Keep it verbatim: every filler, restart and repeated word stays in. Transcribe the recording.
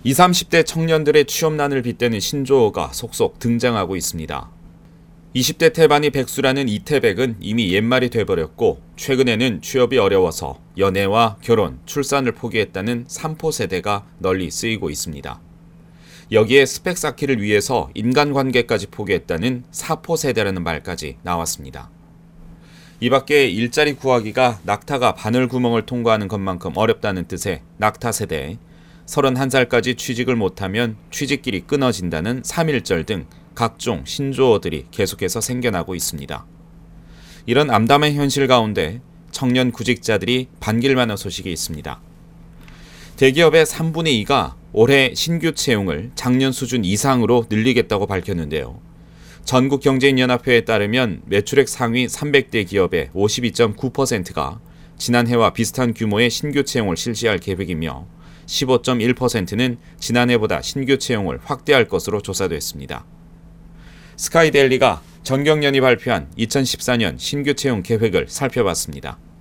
이십, 삼십 대 청년들의 취업난을 빗대는 신조어가 속속 등장하고 있습니다. 이십 대 태반이 백수라는 이태백은 이미 옛말이 돼버렸고, 최근에는 취업이 어려워서 연애와 결혼, 출산을 포기했다는 삼포 세대가 널리 쓰이고 있습니다. 여기에 스펙 쌓기를 위해서 인간관계까지 포기했다는 사포 세대라는 말까지 나왔습니다. 이 밖에 일자리 구하기가 낙타가 바늘구멍을 통과하는 것만큼 어렵다는 뜻의 낙타 세대, 서른한 살까지 취직을 못하면 취직길이 끊어진다는 삼일절 등 각종 신조어들이 계속해서 생겨나고 있습니다. 이런 암담한 현실 가운데 청년 구직자들이 반길만한 소식이 있습니다. 대기업의 삼분의 이가 올해 신규 채용을 작년 수준 이상으로 늘리겠다고 밝혔는데요. 전국경제인연합회에 따르면 매출액 상위 삼백 대 기업의 오십이 점 구 퍼센트가 지난해와 비슷한 규모의 신규 채용을 실시할 계획이며 십오 점 일 퍼센트는 지난해보다 신규 채용을 확대할 것으로 조사됐습니다. 스카이데일리가 전경련이 발표한 이천십사 년 신규 채용 계획을 살펴봤습니다.